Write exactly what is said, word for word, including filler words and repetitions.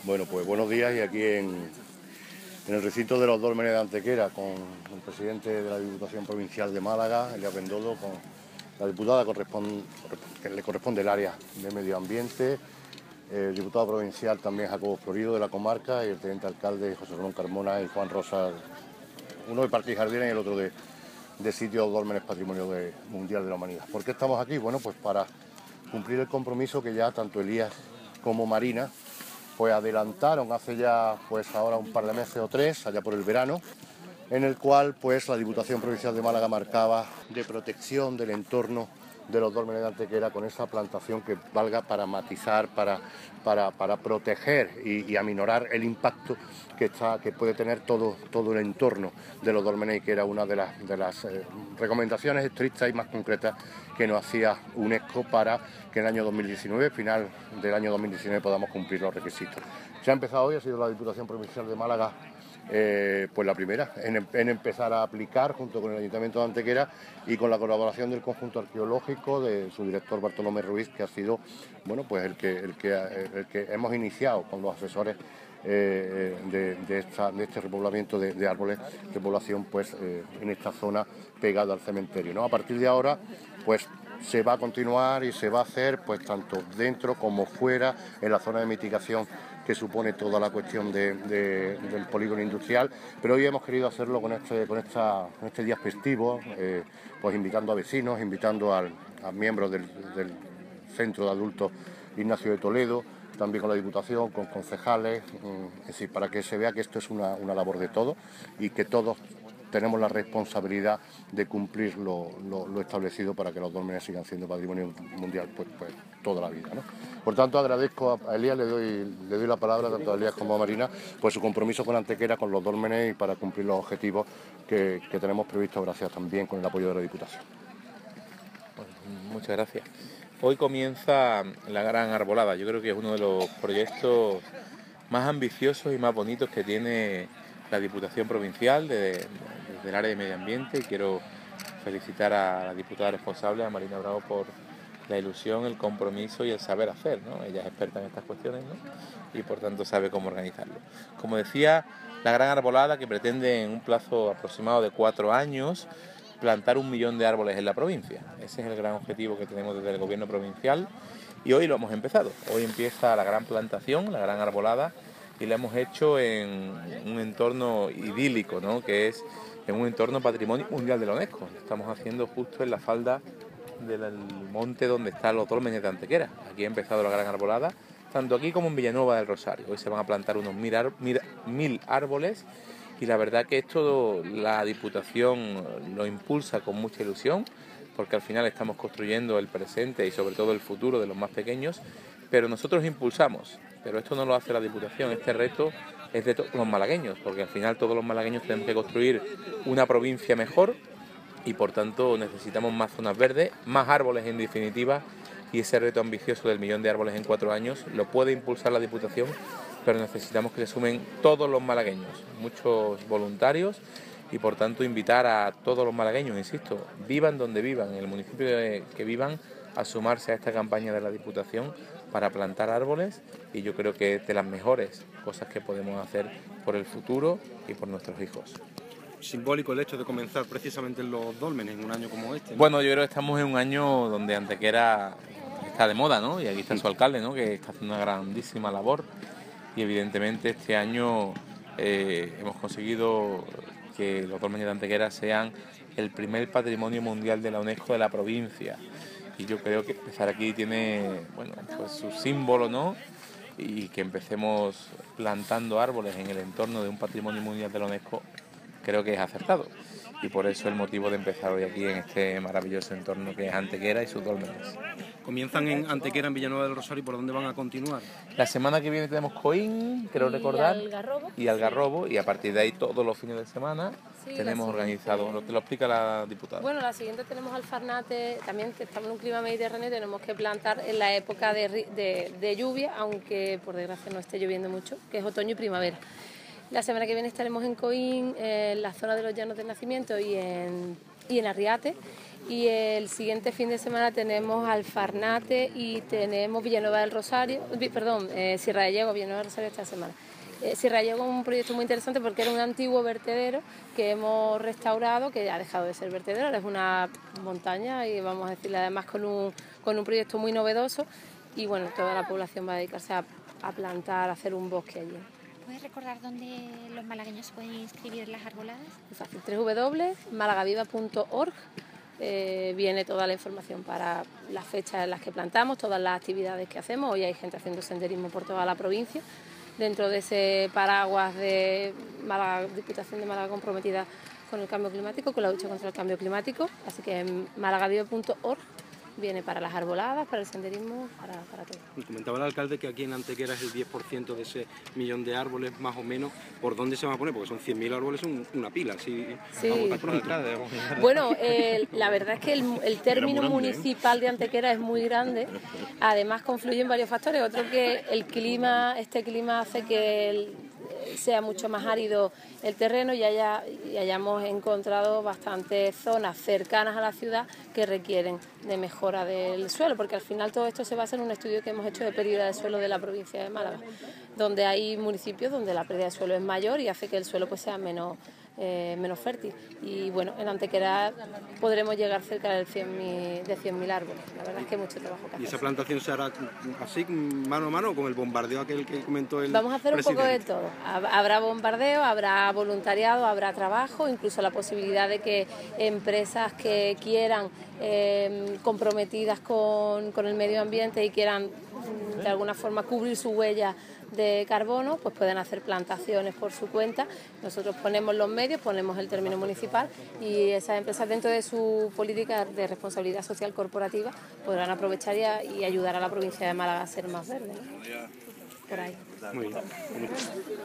Bueno, pues buenos días, y aquí en, en el recinto de los Dólmenes de Antequera, con el presidente de la Diputación Provincial de Málaga, Elías Bendodo, con la diputada que le corresponde el área de Medio Ambiente, el diputado provincial también Jacobo Florido de la comarca, y el teniente alcalde José Ramón Carmona y Juan Rosas, uno de Parques y Jardines y el otro de, de Sitios Dólmenes Patrimonio de, Mundial de la Humanidad. ¿Por qué estamos aquí? Bueno, pues para cumplir el compromiso que ya tanto Elías como Marina pues adelantaron hace ya pues ahora un par de meses o tres, allá por el verano, en el cual pues la Diputación Provincial de Málaga marcaba de protección del entorno de los Dólmenes de Antequera con esa plantación que valga para matizar, para, para, para proteger y, y aminorar el impacto que, está, que puede tener todo, todo el entorno de los Dólmenes, y que era una de las, de las eh, recomendaciones estrictas y más concretas que nos hacía UNESCO para que en el año dos mil diecinueve, final del año dos mil diecinueve, podamos cumplir los requisitos. Se ha empezado hoy, ha sido la Diputación Provincial de Málaga Eh, pues la primera, en, en empezar a aplicar junto con el Ayuntamiento de Antequera y con la colaboración del conjunto arqueológico, de su director Bartolomé Ruiz, que ha sido bueno pues el que, el que, el que hemos iniciado con los asesores eh, de, de, esta, de este repoblamiento de, de árboles de población pues eh, en esta zona pegada al cementerio, ¿no? A partir de ahora pues se va a continuar y se va a hacer pues tanto dentro como fuera, en la zona de mitigación que supone toda la cuestión de, de, del polígono industrial, pero hoy hemos querido hacerlo con este, con esta, con este día festivo, eh, pues invitando a vecinos, invitando al, a miembros del, del Centro de Adultos Ignacio de Toledo, también con la Diputación, con concejales, es decir, para que se vea que esto es una, una labor de todos y que todos tenemos la responsabilidad de cumplir lo, lo, lo establecido para que los Dólmenes sigan siendo patrimonio mundial pues, pues toda la vida, ¿no? Por tanto, agradezco a Elías, le doy, le doy la palabra tanto a Elías como a Marina, pues su compromiso con Antequera, con los Dólmenes y para cumplir los objetivos que, que tenemos previstos, gracias también con el apoyo de la Diputación. Bueno, muchas gracias. Hoy comienza la Gran Arbolada. Yo creo que es uno de los proyectos más ambiciosos y más bonitos que tiene la Diputación Provincial de, de, del área de medio ambiente, y quiero felicitar a la diputada responsable, a Marina Bravo, por la ilusión, el compromiso y el saber hacer, ¿no? Ella es experta en estas cuestiones, ¿no? Y por tanto sabe cómo organizarlo. Como decía, la Gran Arbolada, que pretende en un plazo aproximado de cuatro años plantar un millón de árboles en la provincia. Ese es el gran objetivo que tenemos desde el gobierno provincial, y hoy lo hemos empezado. Hoy empieza la gran plantación, la Gran Arbolada, y la hemos hecho en un entorno idílico, ¿no? Que es en un entorno patrimonio mundial de la UNESCO. Lo estamos haciendo justo en la falda del monte donde están los Dólmenes de Antequera. Aquí ha empezado la Gran Arbolada, tanto aquí como en Villanueva del Rosario. Hoy se van a plantar unos mil, mil, mil árboles, y la verdad que esto la Diputación lo impulsa con mucha ilusión, porque al final estamos construyendo el presente y sobre todo el futuro de los más pequeños, pero nosotros impulsamos, pero esto no lo hace la Diputación, este reto es de todos los malagueños, porque al final todos los malagueños tenemos que construir una provincia mejor, y por tanto necesitamos más zonas verdes, más árboles en definitiva, y ese reto ambicioso del millón de árboles en cuatro años lo puede impulsar la Diputación, pero necesitamos que se sumen todos los malagueños, muchos voluntarios, y por tanto invitar a todos los malagueños, insisto, vivan donde vivan, en el municipio que vivan, a sumarse a esta campaña de la Diputación para plantar árboles, y yo creo que es de las mejores cosas que podemos hacer por el futuro y por nuestros hijos. Simbólico el hecho de comenzar precisamente en los Dólmenes en un año como este, ¿no? Bueno, yo creo que estamos en un año donde Antequera está de moda, ¿no? Y aquí está su alcalde, ¿no? Que está haciendo una grandísima labor, y evidentemente este año eh, hemos conseguido que los Dólmenes de Antequera sean el primer patrimonio mundial de la UNESCO de la provincia, y yo creo que empezar aquí tiene, bueno, pues su símbolo, ¿no? Y que empecemos plantando árboles en el entorno de un patrimonio mundial de la UNESCO creo que es acertado, y por eso el motivo de empezar hoy aquí en este maravilloso entorno que es Antequera y sus Dólmenes. Comienzan en Antequera, en Villanueva del Rosario, ¿y por dónde van a continuar? La semana que viene tenemos Coín, creo y recordar, Algarrobo. y Algarrobo, y a partir de ahí todos los fines de semana Sí, tenemos la organizado, lo que lo explica la diputada. Bueno, la siguiente tenemos Alfarnate, también que estamos en un clima mediterráneo, tenemos que plantar en la época de, de, de lluvia, aunque por desgracia no esté lloviendo mucho, que es otoño y primavera. La semana que viene estaremos en Coín, en la zona de los Llanos del Nacimiento y en, y en Arriate, Y el siguiente fin de semana tenemos Alfarnate y tenemos Villanueva del Rosario, perdón, eh, Sierra de Yegua, Villanueva del Rosario esta semana. Eh, Sierra de Yegua es un proyecto muy interesante porque era un antiguo vertedero que hemos restaurado, que ha dejado de ser vertedero, ahora es una montaña y vamos a decirle además con un, con un proyecto muy novedoso y bueno, toda la población va a dedicarse a, a plantar, a hacer un bosque allí. ¿Puedes recordar dónde los malagueños se pueden inscribir en las arboladas? Es fácil, doble u doble u doble u punto malagaviva punto org. Eh, viene toda la información para las fechas en las que plantamos, todas las actividades que hacemos. Hoy hay gente haciendo senderismo por toda la provincia, dentro de ese paraguas de Málaga, Diputación de Málaga comprometida con el cambio climático, con la lucha contra el cambio climático. Así que en malagaviva punto org viene para las arboladas, para el senderismo, para, para todo. Y comentaba el alcalde que aquí en Antequera es el diez por ciento de ese millón de árboles, más o menos. ¿Por dónde se van a poner? Porque son cien mil árboles, son una pila. Si sí. Vamos a votar pronto. Bueno, eh, la verdad es que el, el término municipal de Antequera es muy grande. Además confluyen varios factores. Otro que el clima, este clima hace que el, sea mucho más árido el terreno y, haya, y hayamos encontrado bastantes zonas cercanas a la ciudad que requieren de mejora del suelo, porque al final todo esto se basa en un estudio que hemos hecho de pérdida de suelo de la provincia de Málaga, donde hay municipios donde la pérdida de suelo es mayor y hace que el suelo pues sea menos, eh, menos fértil. Y bueno, en Antequera podremos llegar cerca del cien mil, de cien mil árboles. La verdad es que hay mucho trabajo que hacer. ¿Y esa plantación se hará así, mano a mano, con el bombardeo aquel que comentó el Vamos a hacer presidente? un poco de todo. Habrá bombardeo, habrá voluntariado, habrá trabajo, incluso la posibilidad de que empresas que quieran, eh, comprometidas con, con el medio ambiente y quieran de alguna forma cubrir su huella de carbono, pues pueden hacer plantaciones por su cuenta. Nosotros ponemos los medios, ponemos el término municipal y esas empresas dentro de su política de responsabilidad social corporativa podrán aprovechar y, a, y ayudar a la provincia de Málaga a ser más verde, ¿no? Por ahí. Muy bien.